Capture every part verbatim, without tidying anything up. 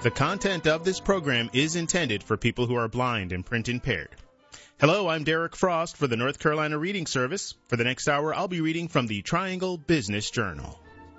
The content of this program is intended for people who are blind and print impaired. Hello, I'm Derek Frost for the North Carolina Reading Service. For the next hour, I'll be reading from the Triangle Business Journal.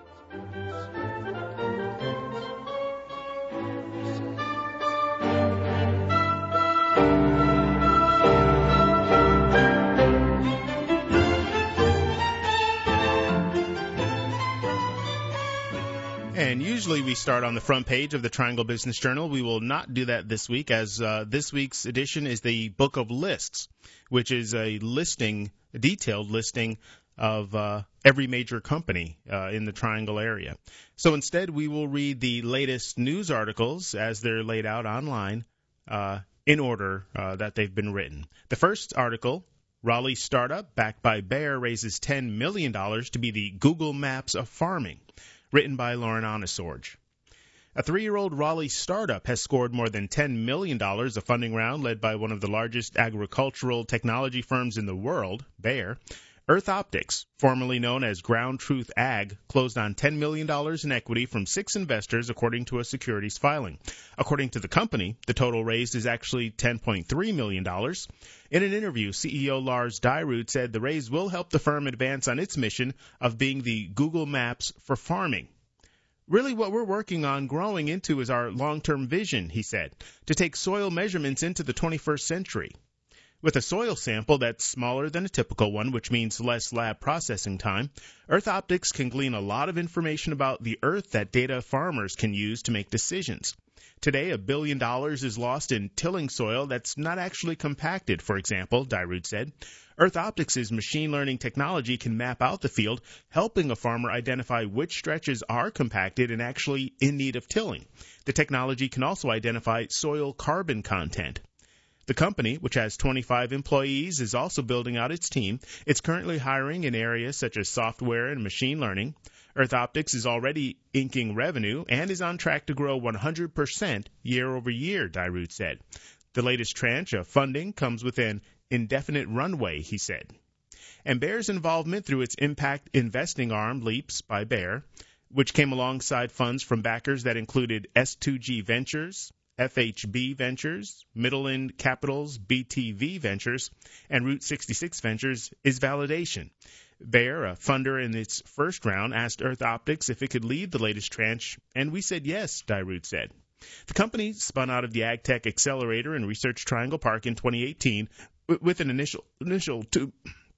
And usually we start on the front page of the Triangle Business Journal. We will not do that this week, as uh, this week's edition is the Book of Lists, which is a listing, a detailed listing of uh, every major company uh, in the Triangle area. So instead, we will read the latest news articles as they're laid out online uh, in order uh, that they've been written. The first article, Raleigh startup backed by Bayer raises ten million dollars to be the Google Maps of farming, written by Lauren Onesorge. A three-year-old Raleigh startup has scored more than ten million dollars, a funding round led by one of the largest agricultural technology firms in the world, Bayer. Earth Optics, formerly known as Ground Truth Ag, closed on ten million dollars in equity from six investors, according to a securities filing. According to the company, the total raised is actually ten point three million dollars. In an interview, C E O Lars Dyrud said the raise will help the firm advance on its mission of being the Google Maps for farming. Really what we're working on growing into is our long-term vision, he said, to take soil measurements into the twenty-first century. With a soil sample that's smaller than a typical one, which means less lab processing time, Earth Optics can glean a lot of information about the earth that data farmers can use to make decisions. Today, a billion dollars is lost in tilling soil that's not actually compacted, for example, Dyrud said. Earth Optics' machine learning technology can map out the field, helping a farmer identify which stretches are compacted and actually in need of tilling. The technology can also identify soil carbon content. The company, which has twenty-five employees, is also building out its team. It's currently hiring in areas such as software and machine learning. Earth Optics is already inking revenue and is on track to grow one hundred percent year over year, Dyrud said. The latest tranche of funding comes with an indefinite runway, he said. And Bayer's involvement through its impact investing arm, Leaps by Bayer, which came alongside funds from backers that included S two G Ventures, F H B Ventures, Midland Capital's B T V Ventures, and Route sixty-six Ventures, is validation. Bayer, a funder in its first round, asked Earth Optics if it could lead the latest tranche, and we said yes, Dyrud said. The company spun out of the AgTech Accelerator and Research Triangle Park in twenty eighteen with an initial initial two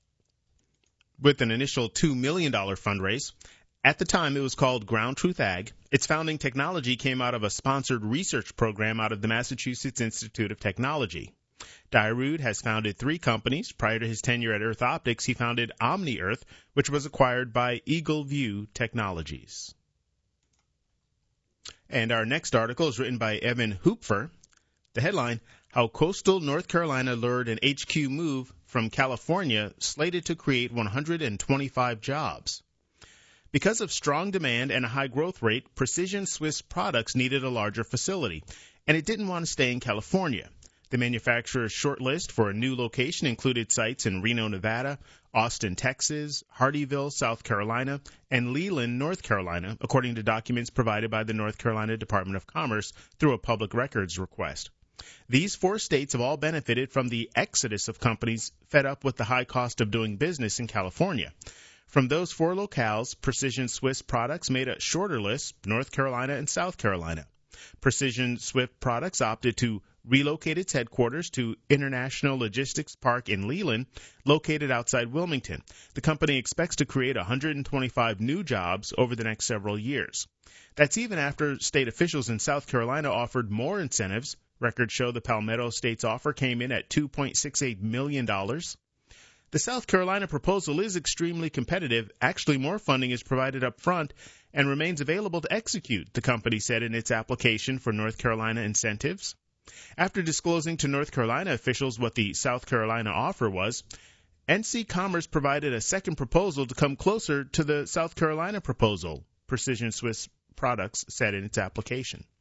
with an initial two million dollars fundraise. At the time, it was called Ground Truth Ag. Its founding technology came out of a sponsored research program out of the Massachusetts Institute of Technology. Dyrud has founded three companies. Prior to his tenure at Earth Optics, he founded OmniEarth, which was acquired by Eagle View Technologies. And our next article is written by Evan Hupfer. The headline, How Coastal North Carolina Lured an H Q Move from California Slated to Create one hundred twenty-five Jobs. Because of strong demand and a high growth rate, Precision Swiss Products needed a larger facility, and it didn't want to stay in California. The manufacturer's short list for a new location included sites in Reno, Nevada, Austin, Texas, Hardeeville, South Carolina, and Leland, North Carolina, according to documents provided by the North Carolina Department of Commerce through a public records request. These four states have all benefited from the exodus of companies fed up with the high cost of doing business in California. From those four locales, Precision Swiss Products made a shorter list, North Carolina and South Carolina. Precision Swiss Products opted to relocate its headquarters to International Logistics Park in Leland, located outside Wilmington. The company expects to create one hundred twenty-five new jobs over the next several years. That's even after state officials in South Carolina offered more incentives. Records show the Palmetto State's offer came in at two point six eight million dollars. The South Carolina proposal is extremely competitive. Actually, more funding is provided up front and remains available to execute, the company said in its application for North Carolina incentives. After disclosing to North Carolina officials what the South Carolina offer was, N C Commerce provided a second proposal to come closer to the South Carolina proposal, Precision Swiss Products said in its application.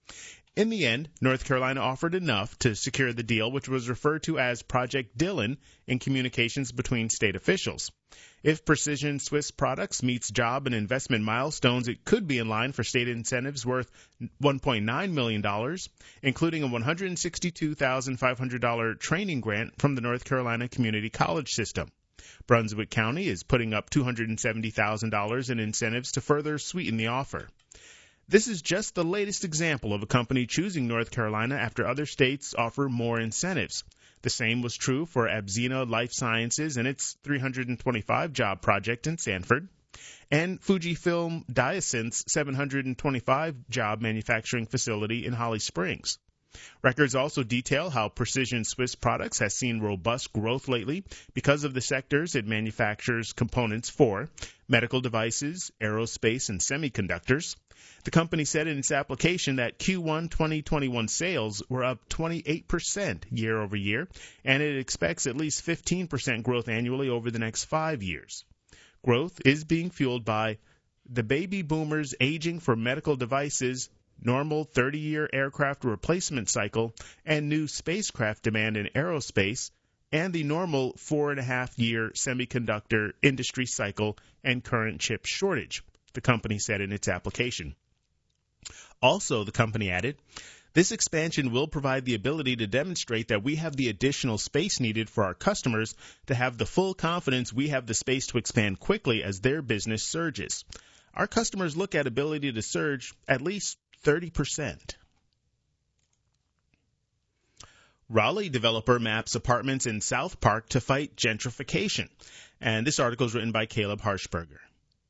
In the end, North Carolina offered enough to secure the deal, which was referred to as Project Dylan in communications between state officials. If Precision Swiss Products meets job and investment milestones, it could be in line for state incentives worth one point nine million dollars, including a one hundred sixty-two thousand five hundred dollars training grant from the North Carolina Community College System. Brunswick County is putting up two hundred seventy thousand dollars in incentives to further sweeten the offer. This is just the latest example of a company choosing North Carolina after other states offer more incentives. The same was true for Abzena Life Sciences and its three hundred twenty-five job project in Sanford, and Fujifilm Diosynth's seven hundred twenty-five job manufacturing facility in Holly Springs. Records also detail how Precision Swiss Products has seen robust growth lately because of the sectors it manufactures components for: medical devices, aerospace, and semiconductors. The company said in its application that Q one twenty twenty-one sales were up twenty-eight percent year over year, and it expects at least fifteen percent growth annually over the next five years. Growth is being fueled by the baby boomers aging for medical devices, normal thirty-year aircraft replacement cycle, and new spacecraft demand in aerospace, and the normal four-and-a-half-year semiconductor industry cycle and current chip shortage, the company said in its application. Also, the company added, this expansion will provide the ability to demonstrate that we have the additional space needed for our customers to have the full confidence we have the space to expand quickly as their business surges. Our customers look at ability to surge at least thirty percent. Raleigh developer maps apartments in South Park to fight gentrification. And this article is written by Caleb Harshberger.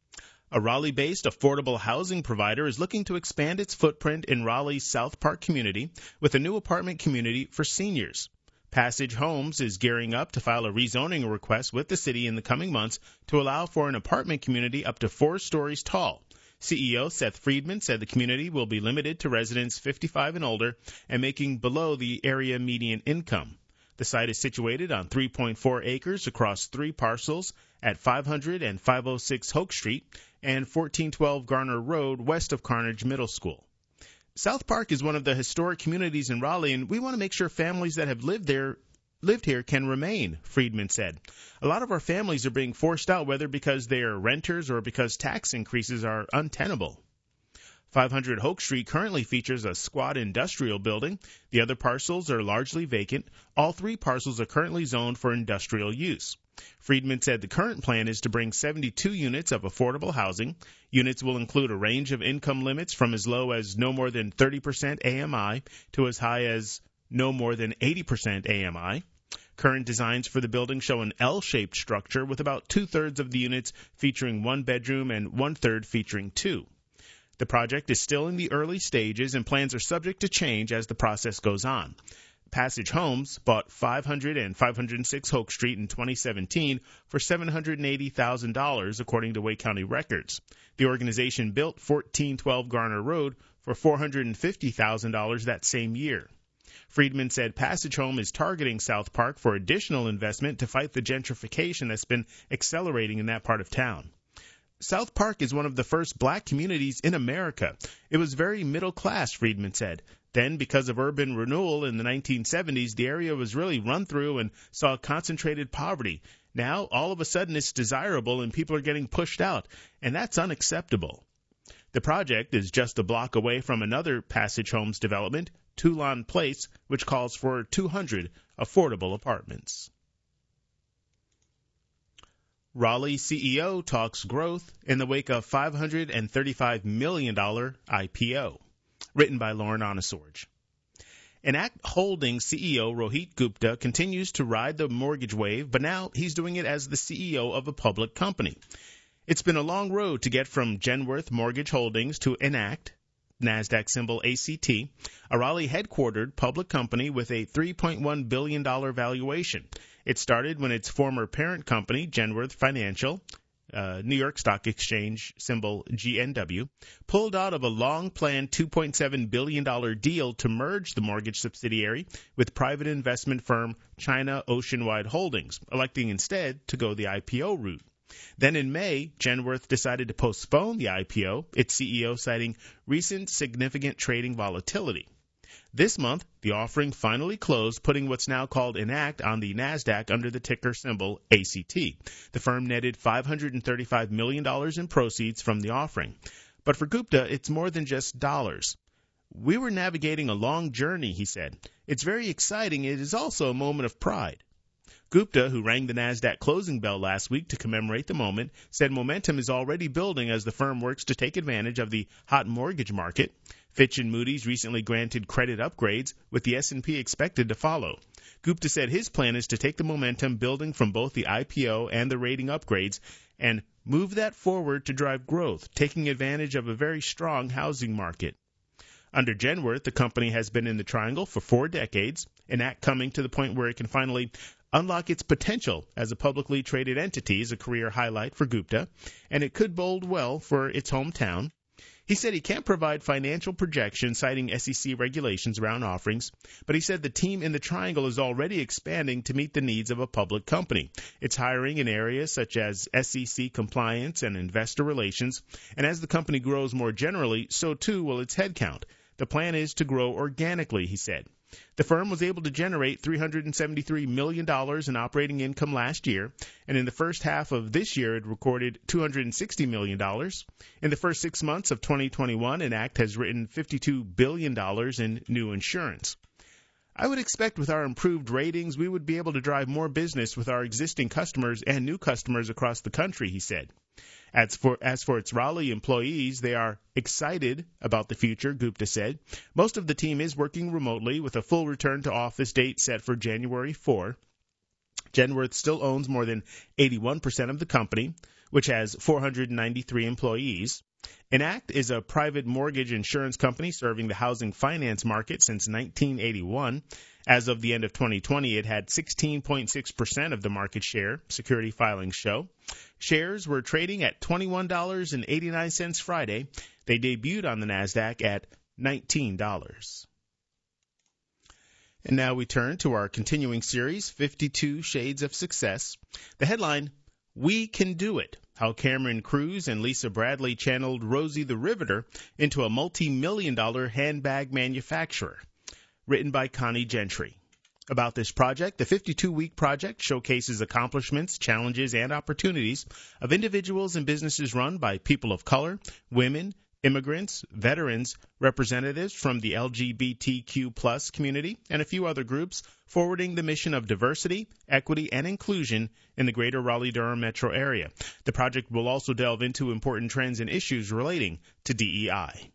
A Raleigh-based affordable housing provider is looking to expand its footprint in Raleigh's South Park community with a new apartment community for seniors. Passage Homes is gearing up to file a rezoning request with the city in the coming months to allow for an apartment community up to four stories tall. C E O Seth Friedman said the community will be limited to residents fifty-five and older and making below the area median income. The site is situated on three point four acres across three parcels at five hundred and five oh six Hoke Street and fourteen twelve Garner Road west of Carnegie Middle School. South Park is one of the historic communities in Raleigh, and we want to make sure families that have lived there lived here can remain, Friedman said. A lot of our families are being forced out, whether because they are renters or because tax increases are untenable. five hundred Hoke Street currently features a squat industrial building. The other parcels are largely vacant. All three parcels are currently zoned for industrial use. Friedman said the current plan is to bring seventy-two units of affordable housing. Units will include a range of income limits from as low as no more than thirty percent A M I to as high as no more than eighty percent A M I. Current designs for the building show an L-shaped structure with about two-thirds of the units featuring one bedroom and one-third featuring two. The project is still in the early stages, and plans are subject to change as the process goes on. Passage Homes bought five hundred and five hundred six Hoke Street in twenty seventeen for seven hundred eighty thousand dollars, according to Wake County records. The organization built fourteen twelve Garner Road for four hundred fifty thousand dollars that same year. Friedman said Passage Home is targeting South Park for additional investment to fight the gentrification that's been accelerating in that part of town. South Park is one of the first black communities in America. It was very middle class, Friedman said. Then, because of urban renewal in the nineteen seventies, the area was really run through and saw concentrated poverty. Now, all of a sudden, it's desirable and people are getting pushed out, and that's unacceptable. The project is just a block away from another Passage Homes development, Toulon Place, which calls for two hundred affordable apartments. Raleigh C E O talks growth in the wake of five hundred thirty-five million dollars I P O. Written by Lauren Onosorge. Enact Holdings C E O Rohit Gupta continues to ride the mortgage wave, but now he's doing it as the C E O of a public company. It's been a long road to get from Genworth Mortgage Holdings to Enact, NASDAQ symbol A C T, a Raleigh-headquartered public company with a three point one billion dollars valuation. It started when its former parent company, Genworth Financial, uh, New York Stock Exchange symbol G N W, pulled out of a long-planned two point seven billion dollars deal to merge the mortgage subsidiary with private investment firm China Oceanwide Holdings, electing instead to go the I P O route. Then in May, Genworth decided to postpone the I P O, its C E O citing recent significant trading volatility. This month, the offering finally closed, putting what's now called Enact on the NASDAQ under the ticker symbol A C T. The firm netted five hundred thirty-five million dollars in proceeds from the offering. But for Gupta, it's more than just dollars. We were navigating a long journey, he said. It's very exciting. It is also a moment of pride. Gupta, who rang the NASDAQ closing bell last week to commemorate the moment, said momentum is already building as the firm works to take advantage of the hot mortgage market. Fitch and Moody's recently granted credit upgrades, with the S and P expected to follow. Gupta said his plan is to take the momentum building from both the I P O and the rating upgrades and move that forward to drive growth, taking advantage of a very strong housing market. Under Genworth, the company has been in the triangle for four decades, Enact coming to the point where it can finally unlock its potential as a publicly traded entity is a career highlight for Gupta, and it could bode well for its hometown. He said he can't provide financial projections citing S E C regulations around offerings, but he said the team in the triangle is already expanding to meet the needs of a public company. It's hiring in areas such as S E C compliance and investor relations, and as the company grows more generally, so too will its headcount. The plan is to grow organically, he said. The firm was able to generate three hundred seventy-three million dollars in operating income last year, and in the first half of this year it recorded two hundred sixty million dollars. In the first six months of twenty twenty-one, Enact has written fifty-two billion dollars in new insurance. I would expect with our improved ratings we would be able to drive more business with our existing customers and new customers across the country, he said. As for, as for its Raleigh employees, they are excited about the future, Gupta said. Most of the team is working remotely with a full return to office date set for January fourth. Genworth still owns more than eighty-one percent of the company, which has four hundred ninety-three employees. Enact is a private mortgage insurance company serving the housing finance market since nineteen eighty-one. As of the end of twenty twenty, it had sixteen point six percent of the market share, security filings show. Shares were trading at twenty-one dollars and eighty-nine cents Friday. They debuted on the NASDAQ at nineteen dollars. And now we turn to our continuing series, fifty-two Shades of Success. The headline, We Can Do It, how Cameron Cruz and Lisa Bradley channeled Rosie the Riveter into a multi-million dollar handbag manufacturer. Written by Connie Gentry. About this project, the fifty-two week project showcases accomplishments, challenges, and opportunities of individuals and businesses run by people of color, women, immigrants, veterans, representatives from the L G B T Q plus community, and a few other groups, forwarding the mission of diversity, equity, and inclusion in the greater Raleigh-Durham metro area. The project will also delve into important trends and issues relating to D E I.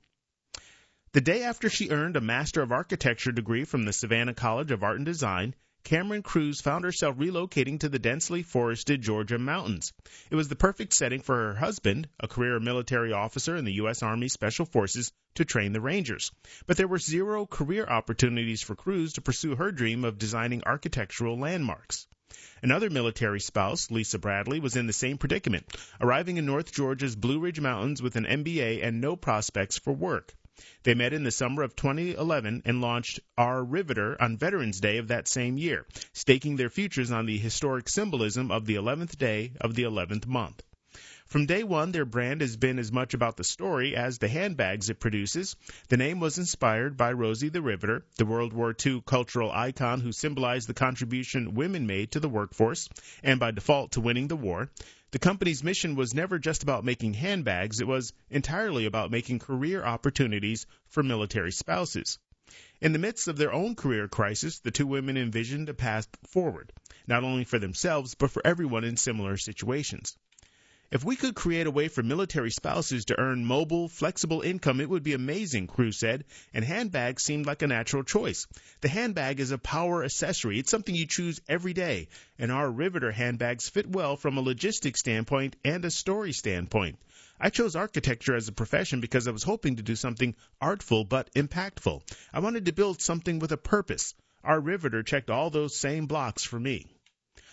The day after she earned a Master of Architecture degree from the Savannah College of Art and Design, Cameron Cruz found herself relocating to the densely forested Georgia mountains. It was the perfect setting for her husband, a career military officer in the U S Army Special Forces, to train the Rangers. But there were zero career opportunities for Cruz to pursue her dream of designing architectural landmarks. Another military spouse, Lisa Bradley, was in the same predicament, arriving in North Georgia's Blue Ridge Mountains with an M B A and no prospects for work. They met in the summer of twenty eleven and launched Our Riveter on Veterans Day of that same year, staking their futures on the historic symbolism of the eleventh day of the eleventh month. From day one, their brand has been as much about the story as the handbags it produces. The name was inspired by Rosie the Riveter, the World War Two cultural icon who symbolized the contribution women made to the workforce, and by default to winning the war. The company's mission was never just about making handbags. It was entirely about making career opportunities for military spouses. In the midst of their own career crisis, the two women envisioned a path forward, not only for themselves, but for everyone in similar situations. If we could create a way for military spouses to earn mobile, flexible income, it would be amazing, Cruz said, and handbags seemed like a natural choice. The handbag is a power accessory. It's something you choose every day, and our Riveter handbags fit well from a logistics standpoint and a story standpoint. I chose architecture as a profession because I was hoping to do something artful but impactful. I wanted to build something with a purpose. Our Riveter checked all those same blocks for me.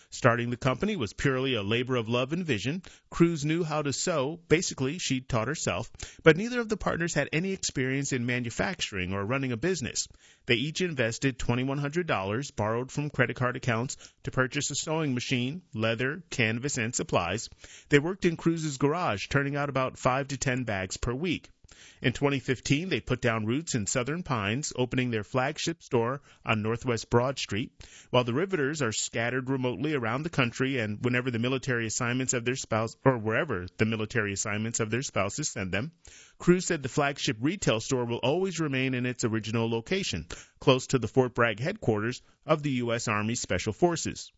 Starting the company was purely a labor of love and vision. Cruz knew how to sew. Basically, she taught herself. But neither of the partners had any experience in manufacturing or running a business. They each invested two thousand one hundred dollars, borrowed from credit card accounts, to purchase a sewing machine, leather, canvas, and supplies. They worked in Cruz's garage, turning out about five to ten bags per week. In twenty fifteen, they put down roots in Southern Pines, opening their flagship store on Northwest Broad Street. While the Riveters are scattered remotely around the country and whenever the military assignments of their spouse, or wherever the military assignments of their spouses send them, Cruz said the flagship retail store will always remain in its original location, close to the Fort Bragg headquarters of the U S Army Special Forces.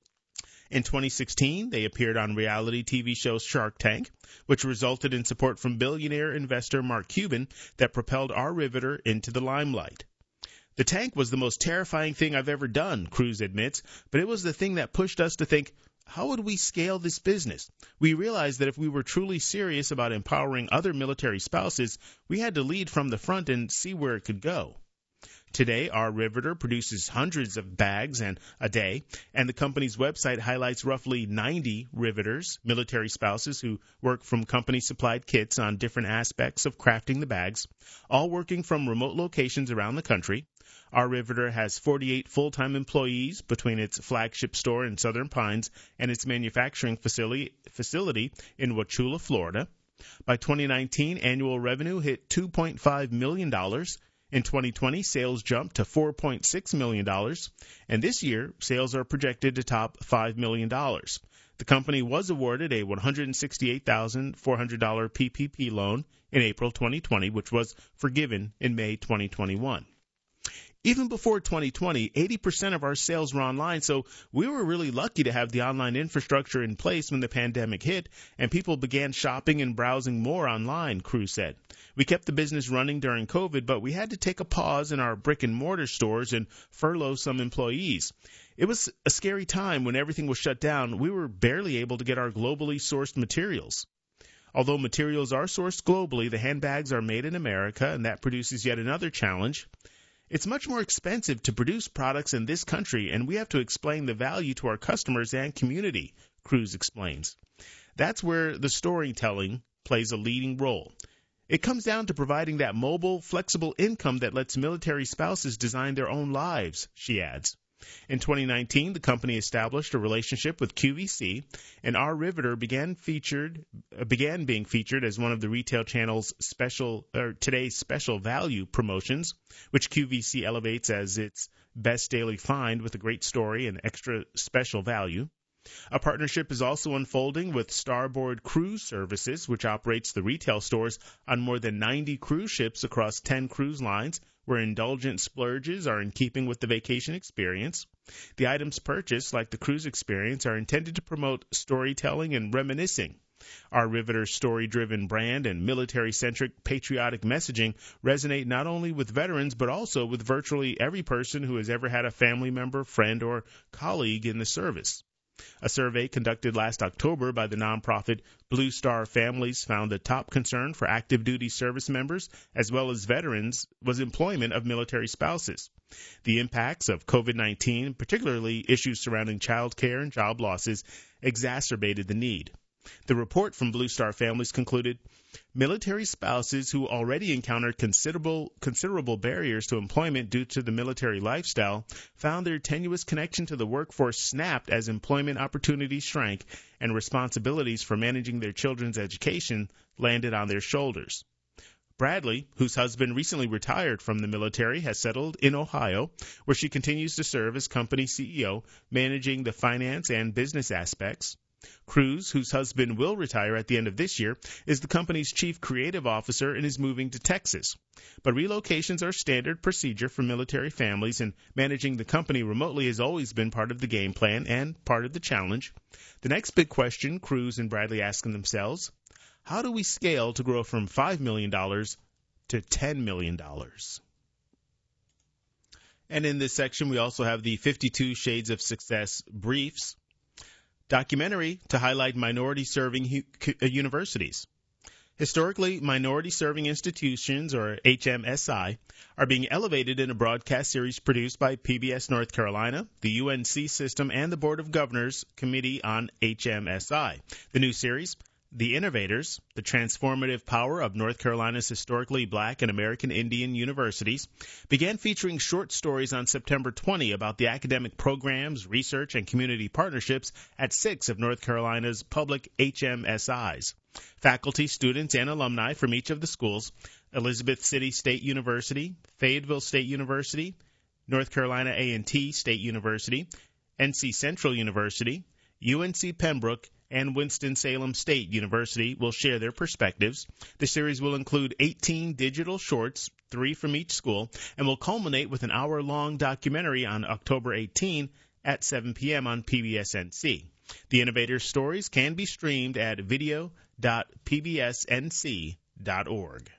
In twenty sixteen, they appeared on reality T V show Shark Tank, which resulted in support from billionaire investor Mark Cuban that propelled our Riveter into the limelight. The tank was the most terrifying thing I've ever done, Cruz admits, but it was the thing that pushed us to think, how would we scale this business? We realized that if we were truly serious about empowering other military spouses, we had to lead from the front and see where it could go. Today, our Riveter produces hundreds of bags and a day, and the company's website highlights roughly ninety Riveters, military spouses who work from company-supplied kits on different aspects of crafting the bags, all working from remote locations around the country. Our Riveter has forty-eight full-time employees between its flagship store in Southern Pines and its manufacturing facility, facility in Wauchula, Florida. By twenty nineteen, annual revenue hit two point five million dollars. In twenty twenty, sales jumped to four point six million dollars, and this year, sales are projected to top five million dollars. The company was awarded a one hundred sixty-eight thousand four hundred dollars P P P loan in April twenty twenty, which was forgiven in May twenty twenty-one. Even before twenty twenty, eighty percent of our sales were online, so we were really lucky to have the online infrastructure in place when the pandemic hit, and people began shopping and browsing more online, Cruz said. We kept the business running during COVID, but we had to take a pause in our brick-and-mortar stores and furlough some employees. It was a scary time when everything was shut down. We were barely able to get our globally sourced materials. Although materials are sourced globally, the handbags are made in America, and that produces yet another challenge. It's much more expensive to produce products in this country, and we have to explain the value to our customers and community, Cruz explains. That's where the storytelling plays a leading role. It comes down to providing that mobile, flexible income that lets military spouses design their own lives, she adds. In twenty nineteen, the company established a relationship with Q V C, and our Riveter began featured uh, began being featured as one of the retail channel's special or today's special value promotions, which Q V C elevates as its best daily find with a great story and extra special value. A partnership is also unfolding with Starboard Cruise Services, which operates the retail stores on more than ninety cruise ships across ten cruise lines, where indulgent splurges are in keeping with the vacation experience. The items purchased, like the cruise experience, are intended to promote storytelling and reminiscing. Our Riveter story-driven brand and military-centric patriotic messaging resonate not only with veterans but also with virtually every person who has ever had a family member, friend, or colleague in the service. A survey conducted last October by the nonprofit Blue Star Families found the top concern for active duty service members as well as veterans was employment of military spouses. The impacts of COVID nineteen, particularly issues surrounding child care and job losses, exacerbated the need. The report from Blue Star Families concluded, military spouses who already encountered considerable considerable barriers to employment due to the military lifestyle found their tenuous connection to the workforce snapped as employment opportunities shrank and responsibilities for managing their children's education landed on their shoulders. Bradley, whose husband recently retired from the military, has settled in Ohio, where she continues to serve as company C E O, managing the finance and business aspects. Cruz, whose husband will retire at the end of this year, is the company's chief creative officer and is moving to Texas. But relocations are standard procedure for military families, and managing the company remotely has always been part of the game plan and part of the challenge. The next big question Cruz and Bradley asking themselves, how do we scale to grow from five million dollars to ten million dollars? And in this section, we also have the fifty-two Shades of Success briefs. Documentary to highlight minority-serving hu- universities. Historically minority-serving institutions, or H M S I, are being elevated in a broadcast series produced by P B S North Carolina, the U N C System, and the Board of Governors Committee on H M S I. The new series, The Innovators, The Transformative Power of North Carolina's Historically Black and American Indian Universities, began featuring short stories on September twentieth about the academic programs, research, and community partnerships at six of North Carolina's public H M S Is. Faculty, students, and alumni from each of the schools, Elizabeth City State University, Fayetteville State University, North Carolina A and T State University, N C Central University, U N C Pembroke, and Winston-Salem State University will share their perspectives. The series will include eighteen digital shorts, three from each school, and will culminate with an hour-long documentary on October eighteenth at seven p.m. on P B S N C. The Innovators stories can be streamed at video dot p b s n c dot org.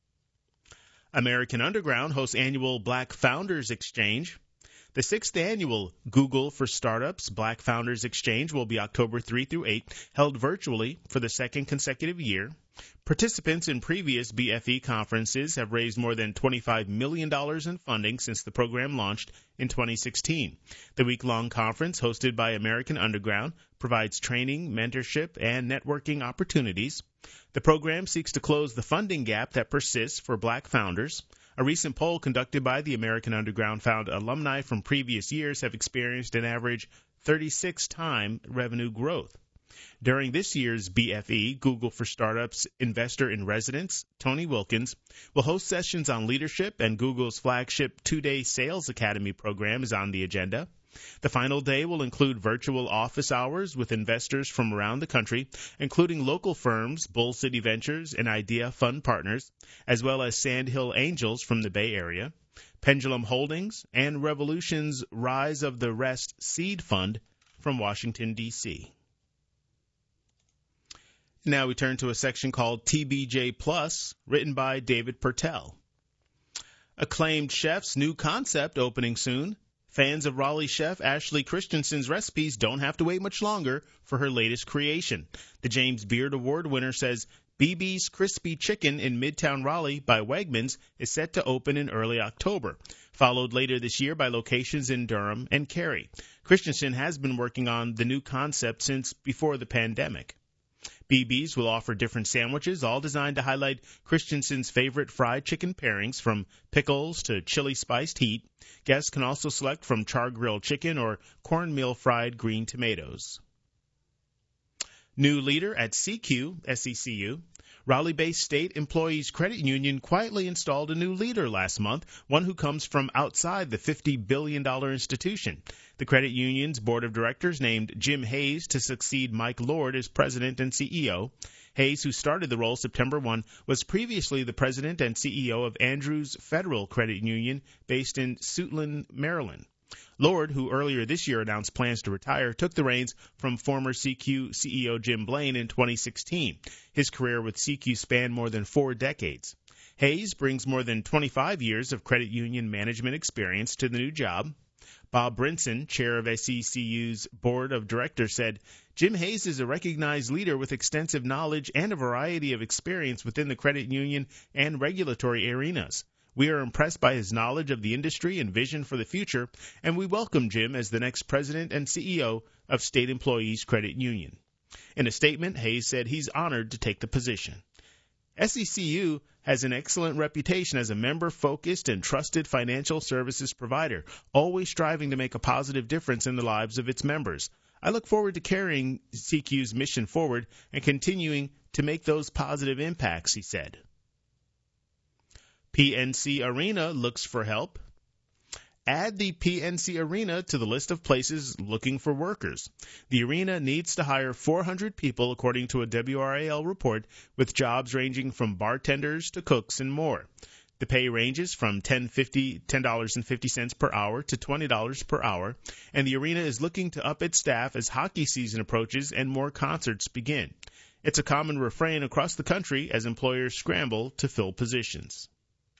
American Underground hosts annual Black Founders Exchange. The sixth annual Google for Startups Black Founders Exchange will be October third through eighth, held virtually for the second consecutive year. Participants in previous B F E conferences have raised more than twenty-five million dollars in funding since the program launched in twenty sixteen. The week-long conference, hosted by American Underground, provides training, mentorship, and networking opportunities. The program seeks to close the funding gap that persists for Black founders. A recent poll conducted by the American Underground found alumni from previous years have experienced an average thirty-six time revenue growth. During this year's B F E, Google for Startups Investor in Residence, Tony Wilkins, will host sessions on leadership, and Google's flagship two-day Sales Academy program is on the agenda. The final day will include virtual office hours with investors from around the country, including local firms, Bull City Ventures and Idea Fund Partners, as well as Sandhill Angels from the Bay Area, Pendulum Holdings, and Revolution's Rise of the Rest Seed Fund from Washington, D C Now we turn to a section called T B J Plus, written by David Pertell. Acclaimed chef's new concept opening soon. Fans of Raleigh chef Ashley Christensen's recipes don't have to wait much longer for her latest creation. The James Beard Award winner says B B's Crispy Chicken in Midtown Raleigh by Wegmans is set to open in early October, followed later this year by locations in Durham and Cary. Christensen has been working on the new concept since before the pandemic. B B's will offer different sandwiches, all designed to highlight Christensen's favorite fried chicken pairings, from pickles to chili spiced heat. Guests can also select from char-grilled chicken or cornmeal fried green tomatoes. New leader at C Q, S E C U. Raleigh-based State Employees Credit Union quietly installed a new leader last month, one who comes from outside the fifty billion dollars institution. The credit union's board of directors named Jim Hayes to succeed Mike Lord as president and C E O. Hayes, who started the role September first, was previously the president and C E O of Andrews Federal Credit Union based in Suitland, Maryland. Lord, who earlier this year announced plans to retire, took the reins from former C Q C E O Jim Blaine in twenty sixteen. His career with C Q spanned more than four decades. Hayes brings more than twenty-five years of credit union management experience to the new job. Bob Brinson, chair of S E C U's board of directors, said, Jim Hayes is a recognized leader with extensive knowledge and a variety of experience within the credit union and regulatory arenas. We are impressed by his knowledge of the industry and vision for the future, and we welcome Jim as the next president and C E O of State Employees Credit Union. In a statement, Hayes said he's honored to take the position. S E C U has an excellent reputation as a member-focused and trusted financial services provider, always striving to make a positive difference in the lives of its members. I look forward to carrying C Q's mission forward and continuing to make those positive impacts, he said. P N C Arena looks for help. Add the P N C Arena to the list of places looking for workers. The arena needs to hire four hundred people, according to a W R A L report, with jobs ranging from bartenders to cooks and more. The pay ranges from ten dollars and fifty cents per hour to twenty dollars per hour, and the arena is looking to up its staff as hockey season approaches and more concerts begin. It's a common refrain across the country as employers scramble to fill positions.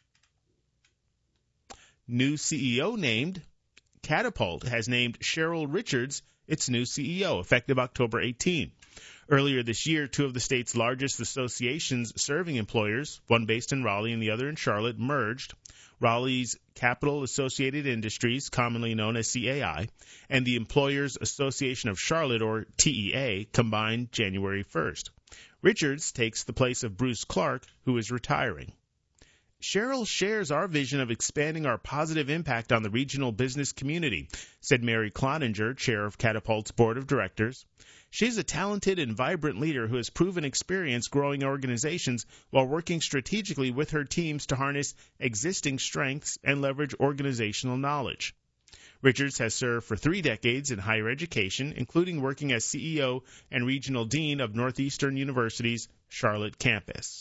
New C E O named. Catapult has named Cheryl Richards its new C E O, effective October eighteenth. Earlier this year, two of the state's largest associations serving employers, one based in Raleigh and the other in Charlotte, merged. Raleigh's Capital Associated Industries, commonly known as C A I, and the Employers Association of Charlotte, or T E A, combined January first. Richards takes the place of Bruce Clark, who is retiring. Cheryl shares our vision of expanding our positive impact on the regional business community, said Mary Clottinger, chair of Catapult's board of directors. She's a talented and vibrant leader who has proven experience growing organizations while working strategically with her teams to harness existing strengths and leverage organizational knowledge. Richards has served for three decades in higher education, including working as C E O and regional dean of Northeastern University's Charlotte campus.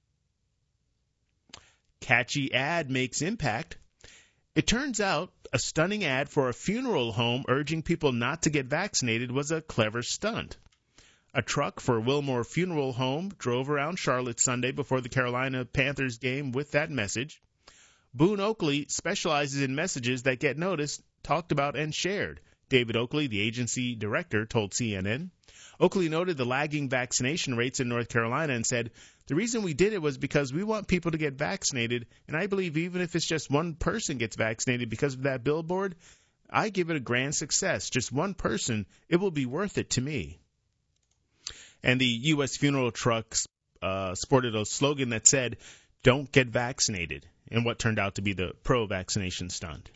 Catchy ad makes impact. It turns out a stunning ad for a funeral home urging people not to get vaccinated was a clever stunt. A truck for Wilmore Funeral Home drove around Charlotte Sunday before the Carolina Panthers game with that message. Boone Oakley specializes in messages that get noticed, talked about, and shared, David Oakley, the agency director, told C N N. Oakley noted the lagging vaccination rates in North Carolina and said, "The reason we did it was because we want people to get vaccinated, and I believe even if it's just one person gets vaccinated because of that billboard, I give it a grand success. Just one person, it will be worth it to me." And the U S funeral trucks uh, sported a slogan that said, "Don't get vaccinated," in what turned out to be the pro-vaccination stunt.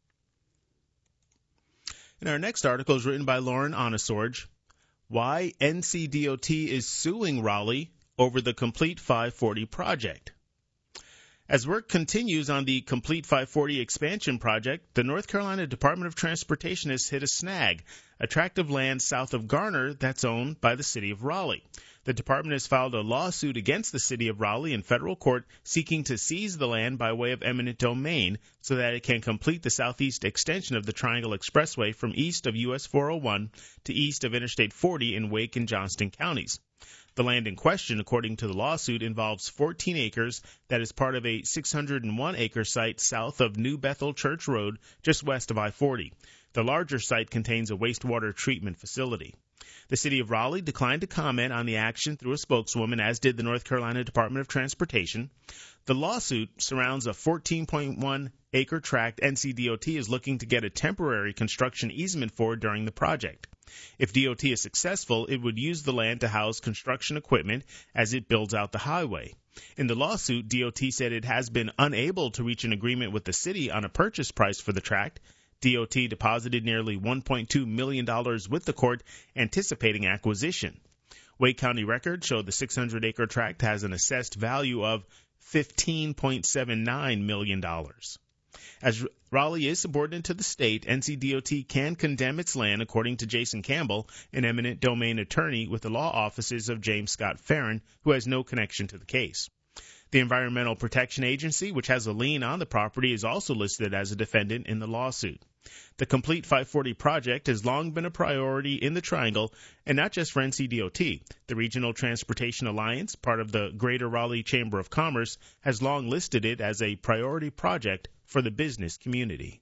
And our next article is written by Lauren Onesorge. Why N C D O T is suing Raleigh over the Complete five forty project. As work continues on the Complete five forty expansion project, the North Carolina Department of Transportation has hit a snag, a tract of land south of Garner that's owned by the city of Raleigh. The department has filed a lawsuit against the city of Raleigh in federal court seeking to seize the land by way of eminent domain so that it can complete the southeast extension of the Triangle Expressway from east of U S four oh one to east of Interstate forty in Wake and Johnston counties. The land in question, according to the lawsuit, involves fourteen acres that is part of a six hundred one acre site south of New Bethel Church Road, just west of I forty. The larger site contains a wastewater treatment facility. The city of Raleigh declined to comment on the action through a spokeswoman, as did the North Carolina Department of Transportation. The lawsuit surrounds a fourteen point one acre tract N C D O T is looking to get a temporary construction easement for during the project. If D O T is successful, it would use the land to house construction equipment as it builds out the highway. In the lawsuit, D O T said it has been unable to reach an agreement with the city on a purchase price for the tract. D O T deposited nearly one point two million dollars with the court, anticipating acquisition. Wake County records show the six hundred acre tract has an assessed value of fifteen point seven nine million dollars. As Raleigh is subordinate to the state, N C D O T can condemn its land, according to Jason Campbell, an eminent domain attorney with the law offices of James Scott Farron, who has no connection to the case. The Environmental Protection Agency, which has a lien on the property, is also listed as a defendant in the lawsuit. The Complete five forty project has long been a priority in the Triangle, and not just for N C D O T. The Regional Transportation Alliance, part of the Greater Raleigh Chamber of Commerce, has long listed it as a priority project for the business community.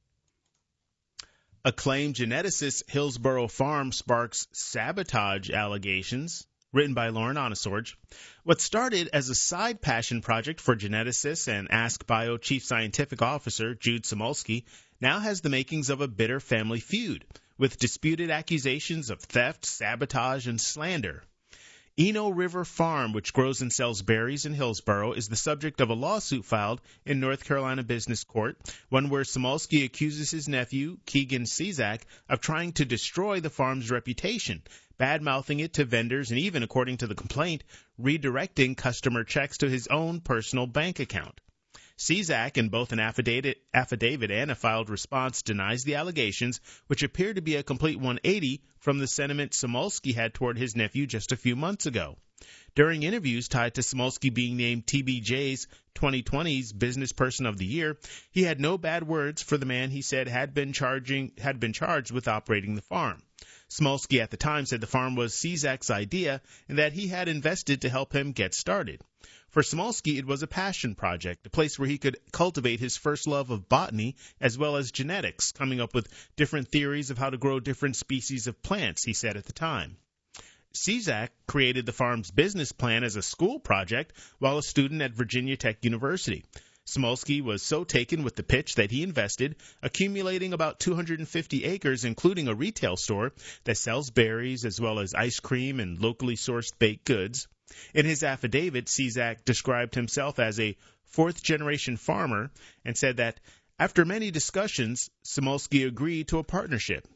Acclaimed geneticist Hillsborough Farm sparks sabotage allegations. Written by Lauren Onesorge. What started as a side passion project for geneticist and AskBio Chief Scientific Officer Jude Samolsky now has the makings of a bitter family feud, with disputed accusations of theft, sabotage, and slander. Eno River Farm, which grows and sells berries in Hillsborough, is the subject of a lawsuit filed in North Carolina Business Court, one where Samolsky accuses his nephew, Keegan Cizak, of trying to destroy the farm's reputation, bad-mouthing it to vendors, and even, according to the complaint, redirecting customer checks to his own personal bank account. Cizak, in both an affidavit, affidavit and a filed response, denies the allegations, which appear to be a complete one eighty from the sentiment Samolsky had toward his nephew just a few months ago. During interviews tied to Samolsky being named T B J's twenty twenty's Business Person of the Year, he had no bad words for the man he said had been charging had been charged with operating the farm. Samolsky at the time said the farm was Cizak's idea and that he had invested to help him get started. For Samolsky, it was a passion project, a place where he could cultivate his first love of botany as well as genetics, coming up with different theories of how to grow different species of plants, he said at the time. Cizak created the farm's business plan as a school project while a student at Virginia Tech University. Smolsky was so taken with the pitch that he invested, accumulating about two hundred fifty acres, including a retail store that sells berries as well as ice cream and locally sourced baked goods. In his affidavit, Cizak described himself as a fourth-generation farmer and said that, after many discussions, Smolsky agreed to a partnership.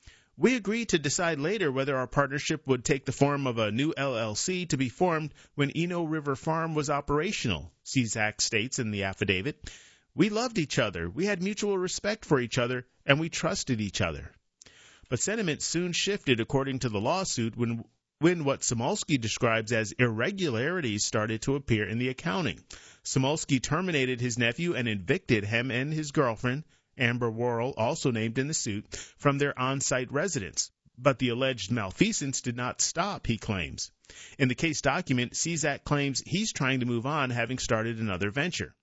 We agreed to decide later whether our partnership would take the form of a new L L C to be formed when Eno River Farm was operational, Cizak states in the affidavit. We loved each other, we had mutual respect for each other, and we trusted each other. But sentiment soon shifted according to the lawsuit when, when what Smolsky describes as irregularities started to appear in the accounting. Smolsky terminated his nephew and evicted him and his girlfriend, Amber Worrell, also named in the suit, from their on-site residence. But the alleged malfeasance did not stop, he claims. In the case document, Cizak claims he's trying to move on, having started another venture.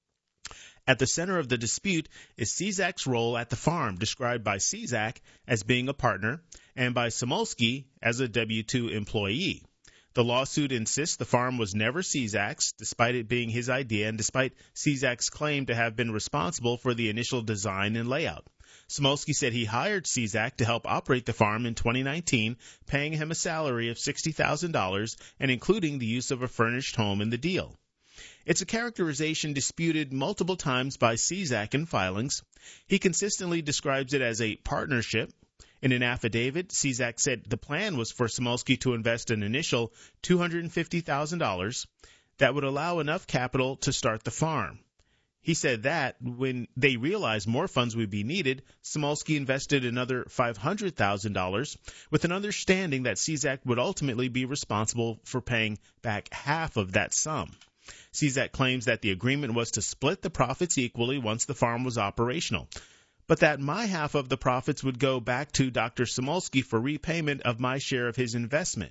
At the center of the dispute is Cizak's role at the farm, described by Cizak as being a partner and by Smolsky as a W two employee. The lawsuit insists the farm was never Cizak's, despite it being his idea and despite Cizak's claim to have been responsible for the initial design and layout. Smolsky said he hired Cizak to help operate the farm in twenty nineteen, paying him a salary of sixty thousand dollars and including the use of a furnished home in the deal. It's a characterization disputed multiple times by Cizak in filings. He consistently describes it as a partnership. In an affidavit, Cizak said the plan was for Smolsky to invest an initial two hundred fifty thousand dollars that would allow enough capital to start the farm. He said that when they realized more funds would be needed, Smolsky invested another five hundred thousand dollars with an understanding that Cizak would ultimately be responsible for paying back half of that sum. Cizak claims that the agreement was to split the profits equally once the farm was operational, but that my half of the profits would go back to Doctor Smolsky for repayment of my share of his investment.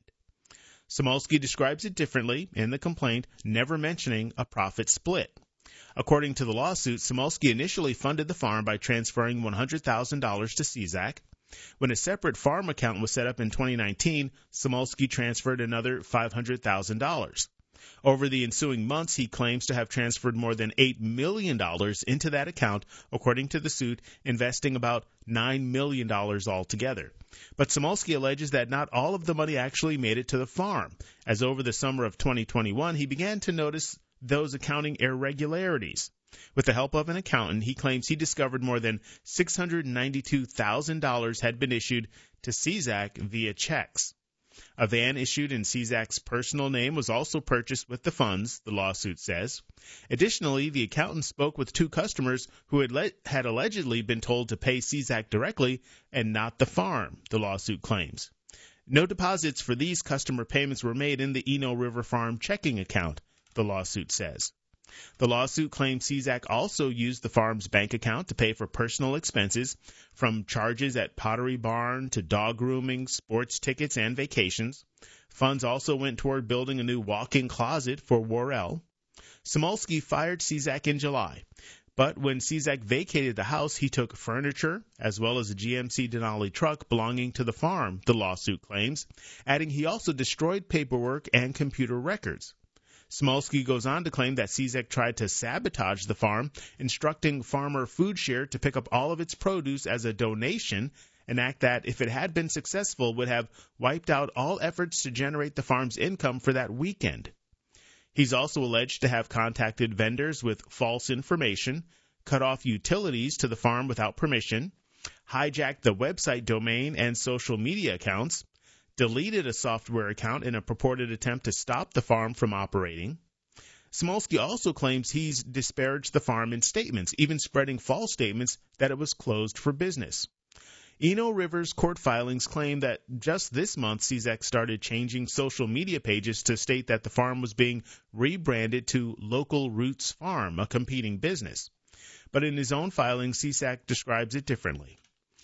Smolsky describes it differently in the complaint, never mentioning a profit split. According to the lawsuit, Smolsky initially funded the farm by transferring one hundred thousand dollars to Cizak. When a separate farm account was set up in twenty nineteen, Smolsky transferred another five hundred thousand dollars. Over the ensuing months, he claims to have transferred more than eight million dollars into that account, according to the suit, investing about nine million dollars altogether. But Smolsky alleges that not all of the money actually made it to the farm, as over the summer of twenty twenty-one, he began to notice those accounting irregularities. With the help of an accountant, he claims he discovered more than six hundred ninety-two thousand dollars had been issued to Cizak via checks. A van issued in Cizak's personal name was also purchased with the funds, the lawsuit says. Additionally, the accountant spoke with two customers who had, le- had allegedly been told to pay Cizak directly and not the farm, the lawsuit claims. No deposits for these customer payments were made in the Eno River Farm checking account, the lawsuit says. The lawsuit claims Cizak also used the farm's bank account to pay for personal expenses, from charges at Pottery Barn to dog grooming, sports tickets, and vacations. Funds also went toward building a new walk-in closet for Worrell. Smolsky fired Cizak in July, but when Cizak vacated the house, he took furniture as well as a G M C Denali truck belonging to the farm, the lawsuit claims, adding he also destroyed paperwork and computer records. Smolsky goes on to claim that Cizak tried to sabotage the farm, instructing farmer Foodshare to pick up all of its produce as a donation, an act that, if it had been successful, would have wiped out all efforts to generate the farm's income for that weekend. He's also alleged to have contacted vendors with false information, cut off utilities to the farm without permission, hijacked the website domain and social media accounts, deleted a software account in a purported attempt to stop the farm from operating. Smolsky also claims he's disparaged the farm in statements, even spreading false statements that it was closed for business. Eno River's court filings claim that just this month, Cizak started changing social media pages to state that the farm was being rebranded to Local Roots Farm, a competing business. But in his own filings, Cizak describes it differently.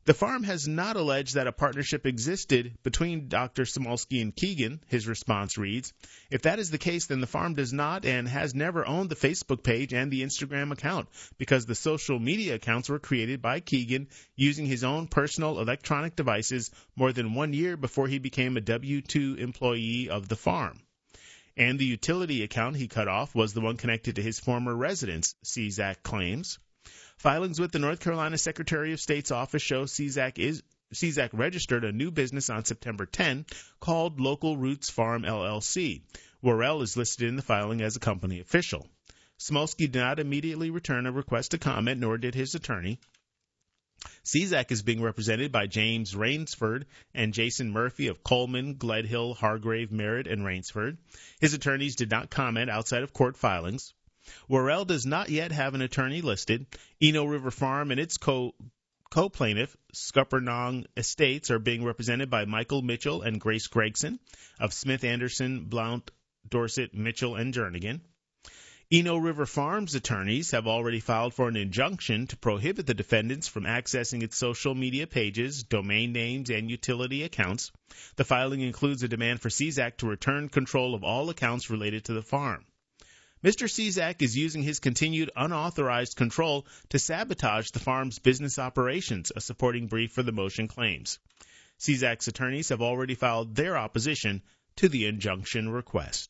The farm has not alleged that a partnership existed between Doctor Smolsky and Keegan, his response reads. If that is the case, then the farm does not and has never owned the Facebook page and the Instagram account, because the social media accounts were created by Keegan using his own personal electronic devices more than one year before he became a W two employee of the farm. And the utility account he cut off was the one connected to his former residence, C Z A C claims. Filings with the North Carolina Secretary of State's office show C Z A C is C Z A C registered a new business on September tenth called Local Roots Farm L L C. Worrell is listed in the filing as a company official. Smolsky did not immediately return a request to comment, nor did his attorney. C Z A C is being represented by James Rainsford and Jason Murphy of Coleman, Gledhill, Hargrave, Merritt, and Rainsford. His attorneys did not comment outside of court filings. Worrell does not yet have an attorney listed. Eno River Farm and its co- co-plaintiff, Scuppernong Estates, are being represented by Michael Mitchell and Grace Gregson of Smith Anderson, Blount, Dorset, Mitchell, and Jernigan. Eno River Farms attorneys have already filed for an injunction to prohibit the defendants from accessing its social media pages, domain names, and utility accounts. The filing includes a demand for C Z A C to return control of all accounts related to the farm. Mister C Z A C is using his continued unauthorized control to sabotage the farm's business operations, a supporting brief for the motion claims. C Z A C's attorneys have already filed their opposition to the injunction request.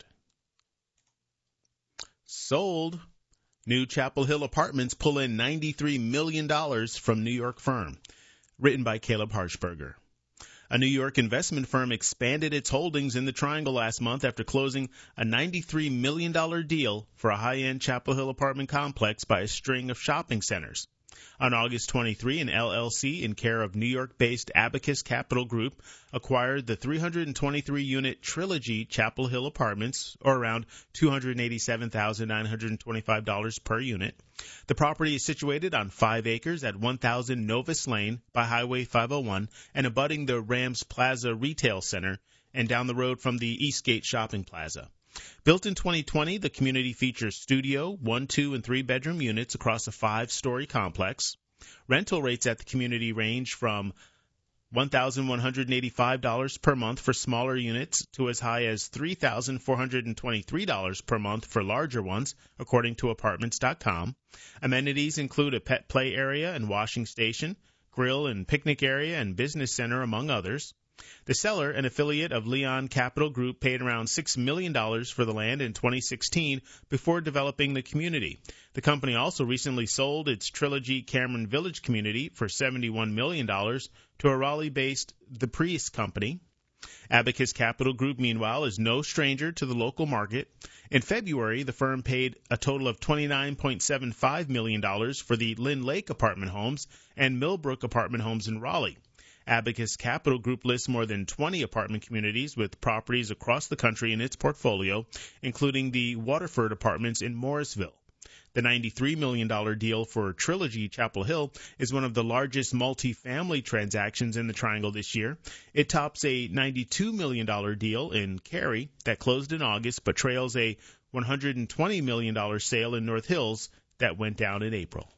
Sold. New Chapel Hill Apartments pull in ninety-three million dollars from New York firm. Written by Caleb Harshberger. A New York investment firm expanded its holdings in the Triangle last month after closing a ninety-three million dollars deal for a high-end Chapel Hill apartment complex by a string of shopping centers. On August twenty-third, an L L C in care of New York-based Abacus Capital Group acquired the three hundred twenty-three unit Trilogy Chapel Hill Apartments, or around two hundred eighty-seven thousand nine hundred twenty-five dollars per unit. The property is situated on five acres at one thousand Novus Lane by Highway five oh one and abutting the Rams Plaza Retail Center and down the road from the Eastgate Shopping Plaza. Built in twenty twenty, the community features studio, one, two, and three-bedroom units across a five-story complex. Rental rates at the community range from one thousand one hundred eighty-five dollars per month for smaller units to as high as three thousand four hundred twenty-three dollars per month for larger ones, according to Apartments dot com. Amenities include a pet play area and washing station, grill and picnic area, and business center, among others. The seller, an affiliate of Leon Capital Group, paid around six million dollars for the land in twenty sixteen before developing the community. The company also recently sold its Trilogy Cameron Village community for seventy-one million dollars to a Raleigh-based The Priest Company. Abacus Capital Group, meanwhile, is no stranger to the local market. In February, the firm paid a total of twenty-nine point seven five million dollars for the Lynn Lake apartment homes and Millbrook apartment homes in Raleigh. Abacus Capital Group lists more than twenty apartment communities with properties across the country in its portfolio, including the Waterford Apartments in Morrisville. The ninety-three million dollars deal for Trilogy Chapel Hill is one of the largest multifamily transactions in the Triangle this year. It tops a ninety-two million dollars deal in Cary that closed in August, but trails a one hundred twenty million dollars sale in North Hills that went down in April.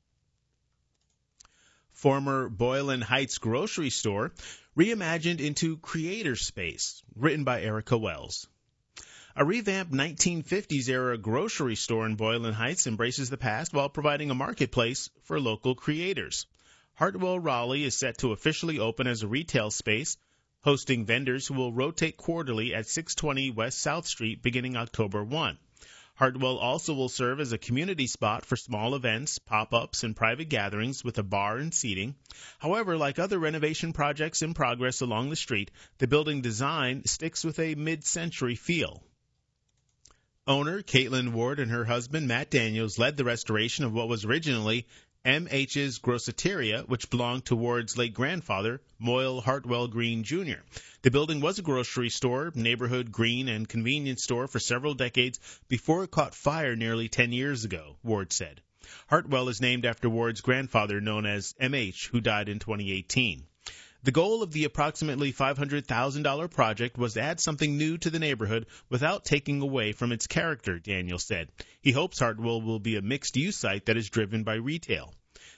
Former Boylan Heights grocery store reimagined into creator space, written by Erica Wells. A revamped nineteen fifties-era grocery store in Boylan Heights embraces the past while providing a marketplace for local creators. Hartwell Raleigh is set to officially open as a retail space, hosting vendors who will rotate quarterly at six twenty West South Street beginning October first. Hartwell also will serve as a community spot for small events, pop-ups, and private gatherings with a bar and seating. However, like other renovation projects in progress along the street, the building design sticks with a mid-century feel. Owner Caitlin Ward and her husband Matt Daniels led the restoration of what was originally M H's Groceteria, which belonged to Ward's late grandfather, Moyle Hartwell Green Junior The building was a grocery store, neighborhood green, and convenience store for several decades before it caught fire nearly ten years ago, Ward said. Hartwell is named after Ward's grandfather, known as M H, who died in twenty eighteen. The goal of the approximately five hundred thousand dollars project was to add something new to the neighborhood without taking away from its character, Daniel said. He hopes Hartwell will be a mixed-use site that is driven by retail.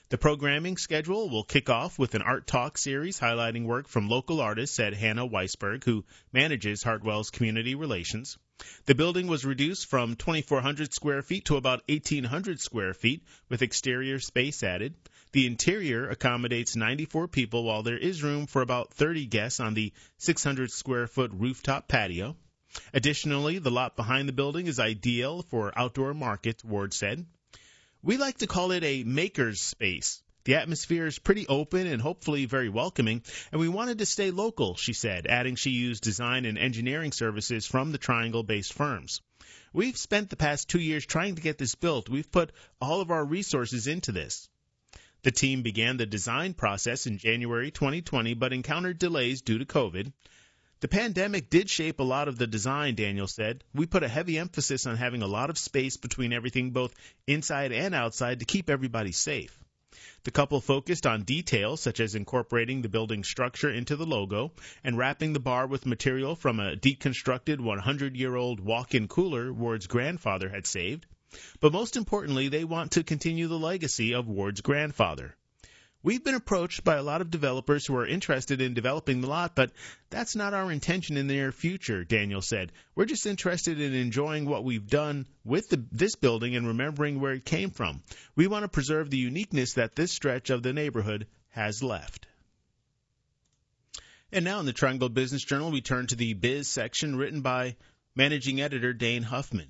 The programming schedule will kick off with an Art Talk series highlighting work from local artists, said Hannah Weisberg, who manages Hartwell's community relations. The building was reduced from twenty-four hundred square feet to about eighteen hundred square feet, with exterior space added. The interior accommodates ninety-four people, while there is room for about thirty guests on the six hundred square foot rooftop patio. Additionally, the lot behind the building is ideal for outdoor markets, Ward said. We like to call it a maker's space. The atmosphere is pretty open and hopefully very welcoming, and we wanted to stay local, she said, adding she used design and engineering services from the Triangle-based firms. We've spent the past two years trying to get this built. We've put all of our resources into this. The team began the design process in January twenty twenty, but encountered delays due to COVID. The pandemic did shape a lot of the design, Daniel said. We put a heavy emphasis on having a lot of space between everything, both inside and outside, to keep everybody safe. The couple focused on details such as incorporating the building's structure into the logo and wrapping the bar with material from a deconstructed one hundred year old walk-in cooler Ward's grandfather had saved. But most importantly, they want to continue the legacy of Ward's grandfather. We've been approached by a lot of developers who are interested in developing the lot, but that's not our intention in the near future, Daniel said. We're just interested in enjoying what we've done with the, this building and remembering where it came from. We want to preserve the uniqueness that this stretch of the neighborhood has left. And now in the Triangle Business Journal, we turn to the Biz section written by Managing Editor Dane Huffman.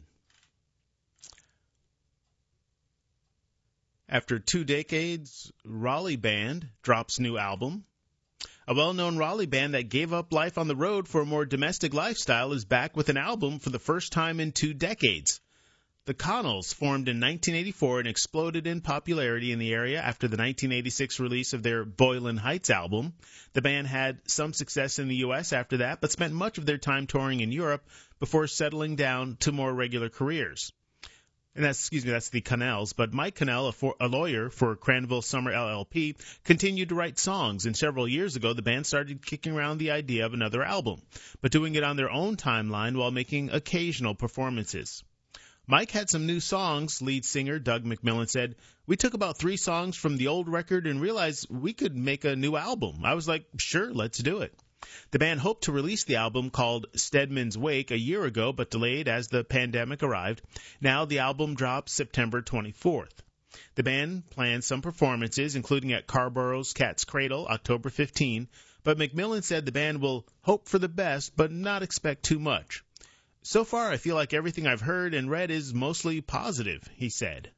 After two decades, Raleigh Band drops new album. A well-known Raleigh band that gave up life on the road for a more domestic lifestyle is back with an album for the first time in two decades. The Connells formed in nineteen eighty-four and exploded in popularity in the area after the nineteen eighty-six release of their Boylan Heights album. The band had some success in the U S after that, but spent much of their time touring in Europe before settling down to more regular careers. And that's, excuse me, that's the Connells. But Mike Connell, a, for, a lawyer for Cranville Summer L L P, continued to write songs. And several years ago, the band started kicking around the idea of another album, but doing it on their own timeline while making occasional performances. Mike had some new songs, lead singer Doug McMillan said. We took about three songs from the old record and realized we could make a new album. I was like, sure, let's do it. The band hoped to release the album called Stedman's Wake a year ago, but delayed as the pandemic arrived. Now the album drops September twenty-fourth. The band plans some performances, including at Carborough's Cat's Cradle, October fifteenth, but McMillan said the band will hope for the best, but not expect too much. So far, I feel like everything I've heard and read is mostly positive, he said.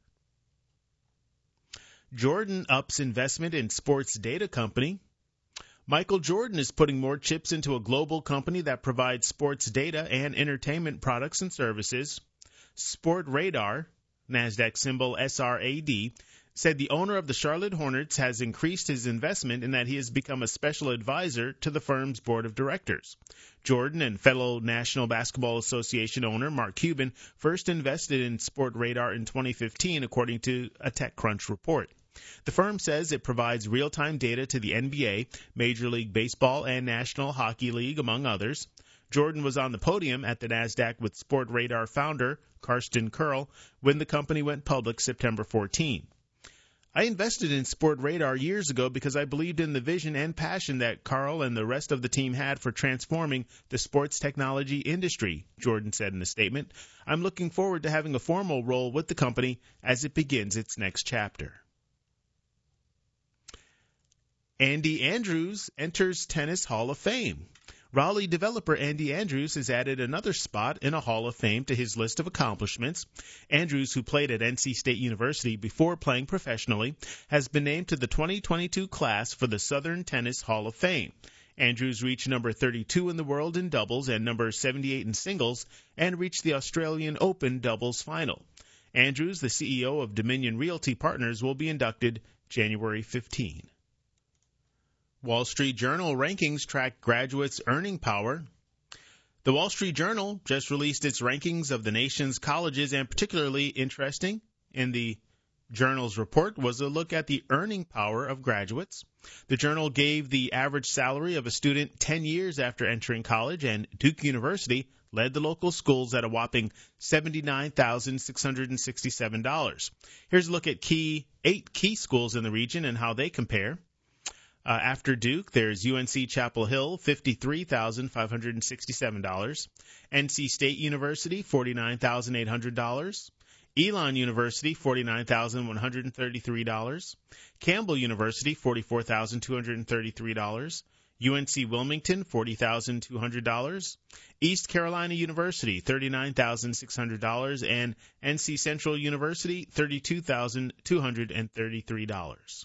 Jordan ups investment in sports data company. Michael Jordan is putting more chips into a global company that provides sports data and entertainment products and services. Sportradar, NASDAQ symbol S R A D, said the owner of the Charlotte Hornets has increased his investment in that he has become a special advisor to the firm's board of directors. Jordan and fellow National Basketball Association owner Mark Cuban first invested in Sportradar in twenty fifteen, according to a TechCrunch report. The firm says it provides real-time data to the N B A, Major League Baseball, and National Hockey League, among others. Jordan was on the podium at the NASDAQ with Sportradar founder Karsten Curl when the company went public September fourteenth. I invested in Sportradar years ago because I believed in the vision and passion that Carl and the rest of the team had for transforming the sports technology industry, Jordan said in a statement. I'm looking forward to having a formal role with the company as it begins its next chapter. Andy Andrews enters Tennis Hall of Fame. Raleigh developer Andy Andrews has added another spot in a Hall of Fame to his list of accomplishments. Andrews, who played at N C State University before playing professionally, has been named to the twenty twenty-two class for the Southern Tennis Hall of Fame. Andrews reached number thirty-two in the world in doubles and number seventy-eight in singles and reached the Australian Open doubles final. Andrews, the C E O of Dominion Realty Partners, will be inducted January fifteenth. Wall Street Journal rankings track graduates' earning power. The Wall Street Journal just released its rankings of the nation's colleges, and particularly interesting in the Journal's report was a look at the earning power of graduates. The Journal gave the average salary of a student ten years after entering college, and Duke University, led the local schools at a whopping seventy-nine thousand six hundred sixty-seven dollars. Here's a look at key eight key schools in the region and how they compare. Uh, after Duke, there's U N C Chapel Hill, fifty-three thousand five hundred sixty-seven dollars. N C State University, forty-nine thousand eight hundred dollars. Elon University, forty-nine thousand one hundred thirty-three dollars. Campbell University, forty-four thousand two hundred thirty-three dollars. U N C Wilmington, forty thousand two hundred dollars. East Carolina University, thirty-nine thousand six hundred dollars. And N C Central University, thirty-two thousand two hundred thirty-three dollars.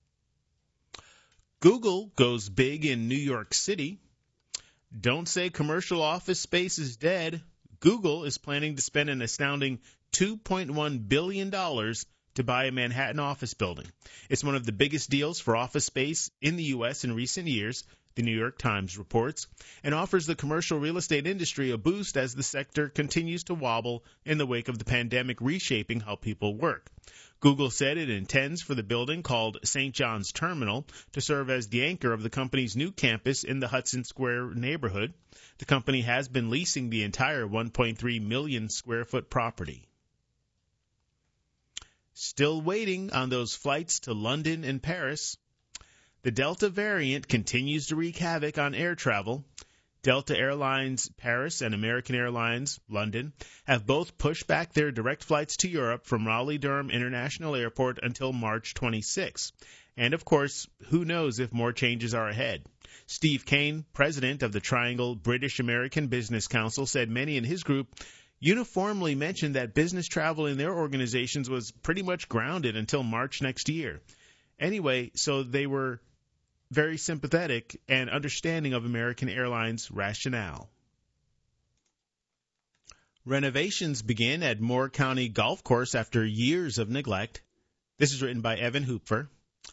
Google goes big in New York City. Don't say commercial office space is dead. Google is planning to spend an astounding two point one billion dollars to buy a Manhattan office building. It's one of the biggest deals for office space in the U S in recent years, the New York Times reports, and offers the commercial real estate industry a boost as the sector continues to wobble in the wake of the pandemic reshaping how people work. Google said it intends for the building called Saint John's Terminal to serve as the anchor of the company's new campus in the Hudson Square neighborhood. The company has been leasing the entire one point three million square foot property. Still waiting on those flights to London and Paris. The Delta variant continues to wreak havoc on air travel. Delta Airlines Paris and American Airlines London have both pushed back their direct flights to Europe from Raleigh-Durham International Airport until March twenty-sixth. And, of course, who knows if more changes are ahead. Steve Kane, president of the Triangle British American Business Council, said many in his group uniformly mentioned that business travel in their organizations was pretty much grounded until March next year. Anyway, so they were very sympathetic and understanding of American Airlines' rationale. Renovations begin at Moore County Golf Course after years of neglect. This is written by Evan Hoopfer.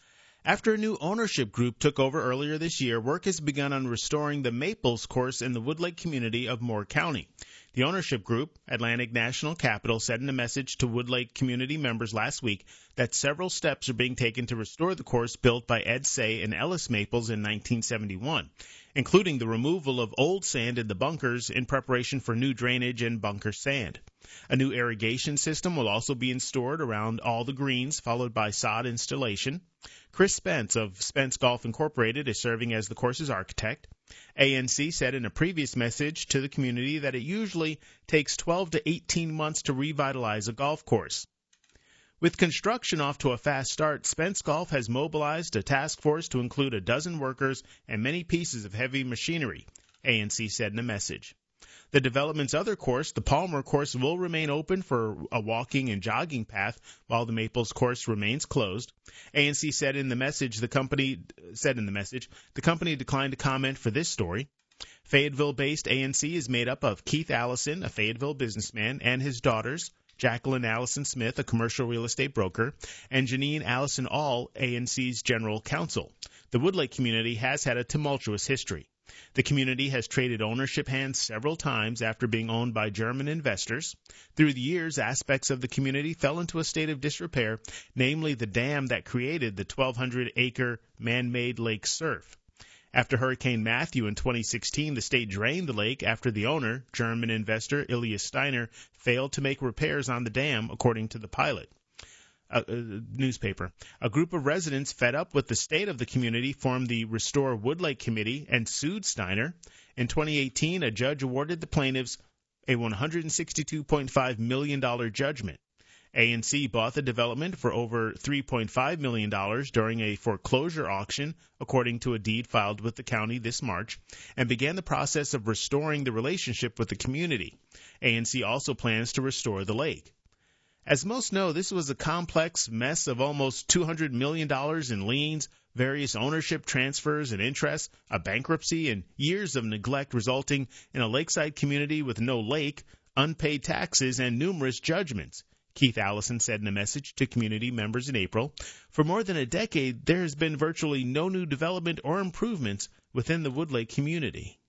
After a new ownership group took over earlier this year, work has begun on restoring the Maples course in the Woodlake community of Moore County. The ownership group, Atlantic National Capital, said in a message to Woodlake community members last week that several steps are being taken to restore the course built by Ed Say and Ellis Maples in nineteen seventy-one, including the removal of old sand in the bunkers in preparation for new drainage and bunker sand. A new irrigation system will also be installed around all the greens, followed by sod installation. Chris Spence of Spence Golf Incorporated is serving as the course's architect. A N C said in a previous message to the community that it usually takes twelve to eighteen months to revitalize a golf course. With construction off to a fast start, Spence Golf has mobilized a task force to include a dozen workers and many pieces of heavy machinery, A N C said in a message. The development's other course, the Palmer course, will remain open for a walking and jogging path while the Maples course remains closed. A N C said in the message the company said in the message the company declined to comment for this story. Fayetteville-based A N C is made up of Keith Allison, a Fayetteville businessman, and his daughters, Jacqueline Allison Smith, a commercial real estate broker, and Janine Allison All, A N C's general counsel. The Woodlake community has had a tumultuous history. The community has traded ownership hands several times after being owned by German investors. Through the years, aspects of the community fell into a state of disrepair, namely the dam that created the twelve hundred acre man-made Lake Surf. After Hurricane Matthew in twenty sixteen, the state drained the lake after the owner, German investor Ilya Steiner, failed to make repairs on the dam, according to the pilot. A, a newspaper. A group of residents fed up with the state of the community formed the Restore Woodlake Committee and sued Steiner. In twenty eighteen, a judge awarded the plaintiffs a one hundred sixty-two point five million dollars judgment. A N C bought the development for over three point five million dollars during a foreclosure auction, according to a deed filed with the county this March, and began the process of restoring the relationship with the community. A N C also plans to restore the lake. As most know, this was a complex mess of almost two hundred million dollars in liens, various ownership transfers and interests, a bankruptcy, and years of neglect resulting in a lakeside community with no lake, unpaid taxes, and numerous judgments, Keith Allison said in a message to community members in April. For more than a decade, there has been virtually no new development or improvements within the Woodlake community.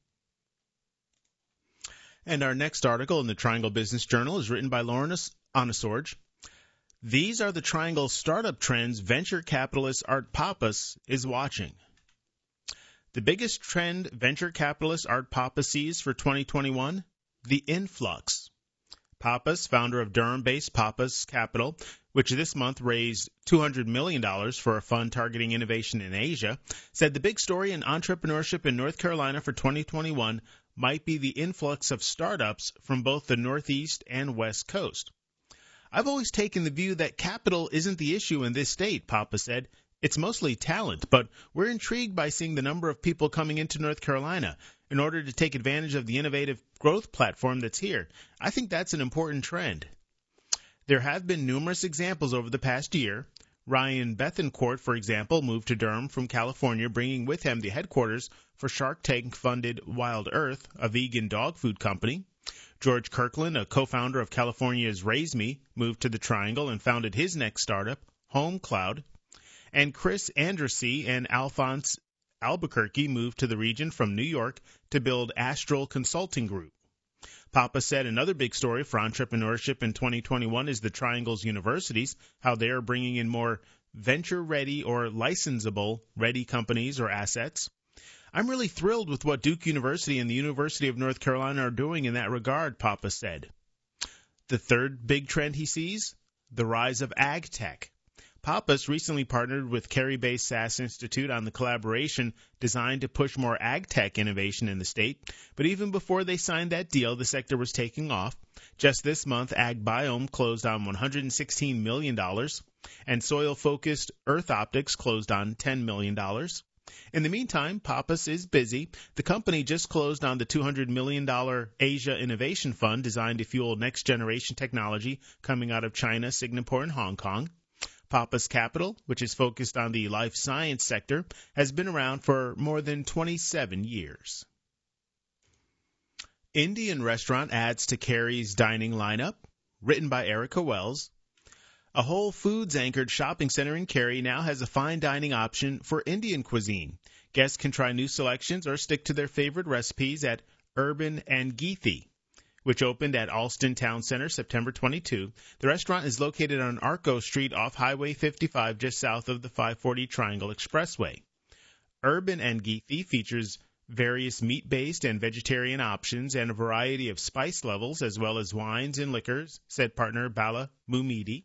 And our next article in the Triangle Business Journal is written by Lauren Onosorge. These are the Triangle startup trends venture capitalist Art Pappas is watching. The biggest trend venture capitalist Art Pappas sees for twenty twenty-one? the influx. Pappas, founder of Durham-based Pappas Capital, which this month raised two hundred million dollars for a fund targeting innovation in Asia, said the big story in entrepreneurship in North Carolina for twenty twenty-one might be the influx of startups from both the Northeast and West Coast. I've always taken the view that capital isn't the issue in this state, Pappas said. It's mostly talent, but we're intrigued by seeing the number of people coming into North Carolina in order to take advantage of the innovative growth platform that's here. I think that's an important trend. There have been numerous examples over the past year. Ryan Bethencourt, for example, moved to Durham from California, bringing with him the headquarters for Shark Tank-funded Wild Earth, a vegan dog food company. George Kirkland, a co-founder of California's Raise Me, moved to the Triangle and founded his next startup, HomeCloud. And Chris Andrassy and Alphonse Albuquerque moved to the region from New York to build Astral Consulting Group. Papa said another big story for entrepreneurship in twenty twenty-one is the Triangle's universities, how they are bringing in more venture-ready or licensable-ready companies or assets. I'm really thrilled with what Duke University and the University of North Carolina are doing in that regard, Papa said. The third big trend he sees, the rise of ag tech. Pappas recently partnered with Cary-based S A S Institute on the collaboration designed to push more ag tech innovation in the state. But even before they signed that deal, the sector was taking off. Just this month, AgBiome closed on one hundred sixteen million dollars, and soil-focused Earth Optics closed on ten million dollars. In the meantime, Pappas is busy. The company just closed on the two hundred million dollars Asia Innovation Fund designed to fuel next-generation technology coming out of China, Singapore, and Hong Kong. Pappas Capital, which is focused on the life science sector, has been around for more than twenty-seven years. Indian restaurant adds to Cary's dining lineup, written by Erica Wells. A Whole Foods-anchored shopping center in Cary now has a fine dining option for Indian cuisine. Guests can try new selections or stick to their favorite recipes at Urban and Geethy, which opened at Alston Town Center September twenty-second. The restaurant is located on Arco Street off Highway fifty-five, just south of the five forty Triangle Expressway. Urban and Geethy features various meat-based and vegetarian options and a variety of spice levels, as well as wines and liquors, said partner Bala Mumidi.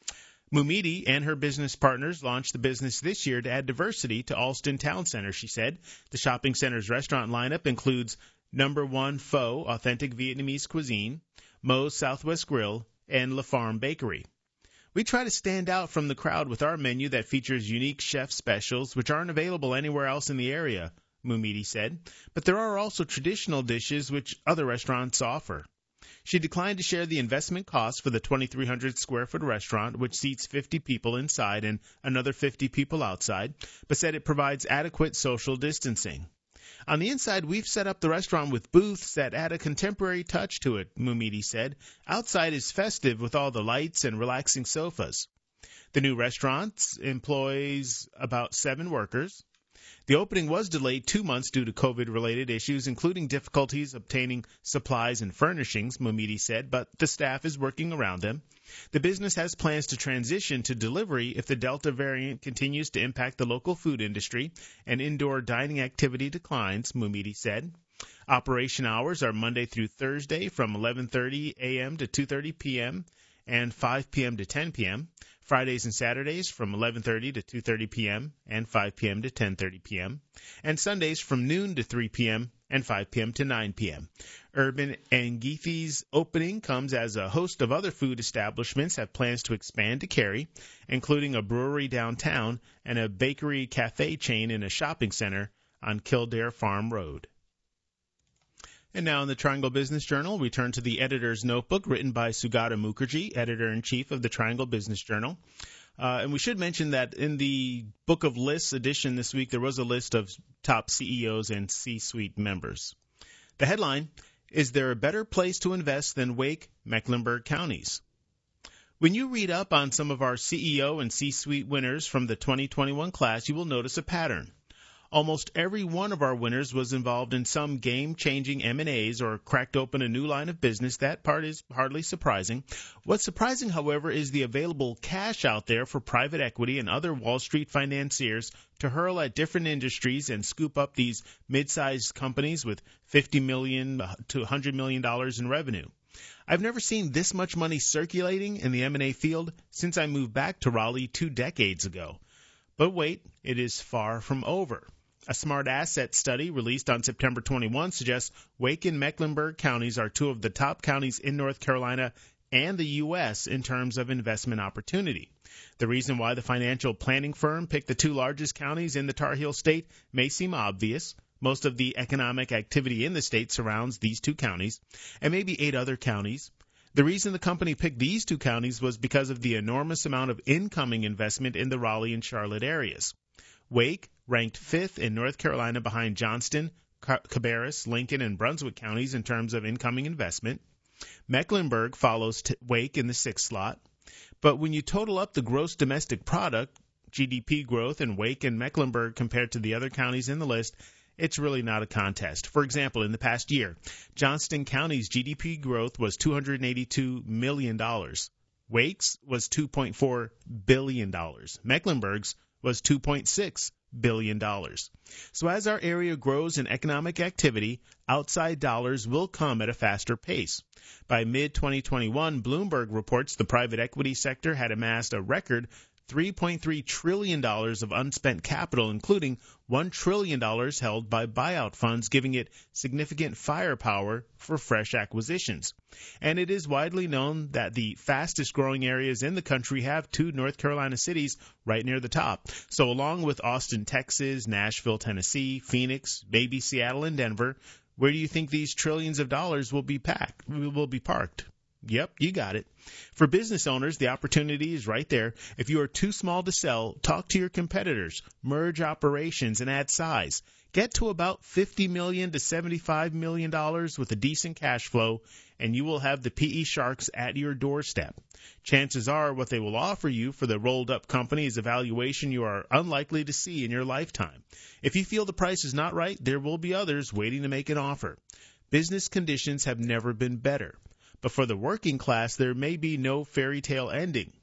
Mumidi and her business partners launched the business this year to add diversity to Alston Town Center, she said. The shopping center's restaurant lineup includes Number One Pho, authentic Vietnamese cuisine, Moe's Southwest Grill, and La Farm Bakery. We try to stand out from the crowd with our menu that features unique chef specials which aren't available anywhere else in the area, Mumidi said, but there are also traditional dishes which other restaurants offer. She declined to share the investment costs for the twenty-three hundred square foot restaurant, which seats fifty people inside and another fifty people outside, but said it provides adequate social distancing. On the inside, we've set up the restaurant with booths that add a contemporary touch to it, Mumidi said. Outside is festive with all the lights and relaxing sofas. The new restaurant employs about seven workers. The opening was delayed two months due to COVID-related issues, including difficulties obtaining supplies and furnishings, Mumidi said, but the staff is working around them. The business has plans to transition to delivery if the Delta variant continues to impact the local food industry and indoor dining activity declines, Mumidi said. Operation hours are Monday through Thursday from eleven thirty a.m. to two thirty p.m. and five p.m. to ten p.m., Fridays and Saturdays from eleven thirty to two thirty p.m. and five p.m. to ten thirty p.m., and Sundays from noon to three p.m. and five p.m. to nine p.m. Urban and Geethy's opening comes as a host of other food establishments have plans to expand to Cary, including a brewery downtown and a bakery cafe chain in a shopping center on Kildare Farm Road. And now in the Triangle Business Journal, we turn to the editor's notebook written by Sugata Mukherjee, editor-in-chief of the Triangle Business Journal. Uh, and we should mention that in the Book of Lists edition this week, there was a list of top C E Os and C-suite members. The headline, Is there a better place to invest than Wake, Mecklenburg counties? When you read up on some of our C E O and C-suite winners from the twenty twenty-one class, you will notice a pattern. Almost every one of our winners was involved in some game-changing M and A's or cracked open a new line of business. That part is hardly surprising. What's surprising, however, is the available cash out there for private equity and other Wall Street financiers to hurl at different industries and scoop up these mid-sized companies with fifty million dollars to one hundred million dollars in revenue. I've never seen this much money circulating in the M and A field since I moved back to Raleigh two decades ago. But wait, it is far from over. A smart asset study released on September twenty-first suggests Wake and Mecklenburg counties are two of the top counties in North Carolina and the U S in terms of investment opportunity. The reason why the financial planning firm picked the two largest counties in the Tar Heel State may seem obvious. Most of the economic activity in the state surrounds these two counties, and maybe eight other counties. The reason the company picked these two counties was because of the enormous amount of incoming investment in the Raleigh and Charlotte areas. Wake ranked fifth in North Carolina behind Johnston, Cabarrus, Lincoln, and Brunswick counties in terms of incoming investment. Mecklenburg follows t- Wake in the sixth slot. But when you total up the gross domestic product, G D P growth in Wake and Mecklenburg compared to the other counties in the list, it's really not a contest. For example, in the past year, Johnston County's G D P growth was two hundred eighty-two million dollars. Wake's was two point four billion dollars. Mecklenburg's was two point six billion dollars. So as our area grows in economic activity, outside dollars will come at a faster pace. By mid twenty twenty-one, Bloomberg reports the private equity sector had amassed a record three point three trillion dollars of unspent capital, including one trillion dollars held by buyout funds, giving it significant firepower for fresh acquisitions. And it is widely known that the fastest-growing areas in the country have two North Carolina cities right near the top. So along with Austin, Texas, Nashville, Tennessee, Phoenix, maybe Seattle and Denver, where do you think these trillions of dollars will be packed, will be parked? Yep, you got it. For business owners, the opportunity is right there. If you are too small to sell, talk to your competitors, merge operations, and add size. Get to about fifty million dollars to seventy-five million dollars with a decent cash flow, and you will have the P E sharks at your doorstep. Chances are what they will offer you for the rolled-up company is a valuation you are unlikely to see in your lifetime. If you feel the price is not right, there will be others waiting to make an offer. Business conditions have never been better. But for the working class, there may be no fairy tale ending.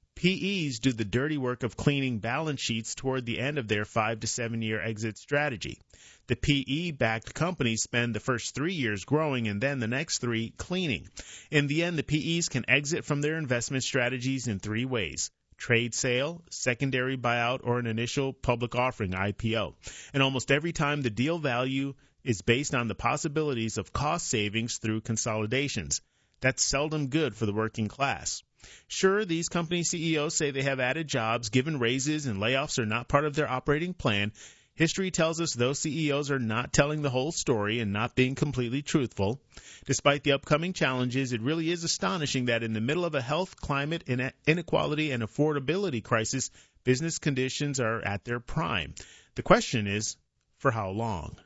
P Es do the dirty work of cleaning balance sheets toward the end of their five to seven year exit strategy. The P E-backed companies spend the first three years growing and then the next three cleaning. In the end, the P Es can exit from their investment strategies in three ways: trade sale, secondary buyout, or an initial public offering, I P O. And almost every time the deal value is based on the possibilities of cost savings through consolidations. That's seldom good for the working class. Sure, these company C E Os say they have added jobs, given raises, and layoffs are not part of their operating plan. History tells us those C E Os are not telling the whole story and not being completely truthful. Despite the upcoming challenges, it really is astonishing that in the middle of a health, climate, inequality, and affordability crisis, business conditions are at their prime. The question is, for how long?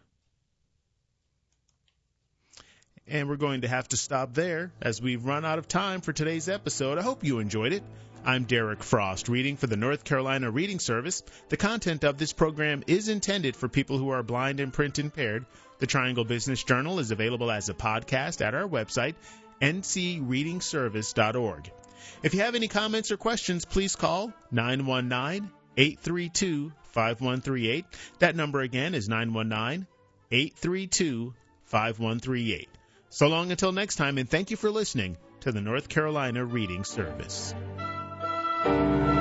And we're going to have to stop there as we've run out of time for today's episode. I hope you enjoyed it. I'm Derek Frost, reading for the North Carolina Reading Service. The content of this program is intended for people who are blind and print impaired. The Triangle Business Journal is available as a podcast at our website, n c reading service dot org. If you have any comments or questions, please call nine one nine, eight three two, five one three eight. That number again is nine one nine, eight three two, five one three eight. So long until next time, and thank you for listening to the North Carolina Reading Service.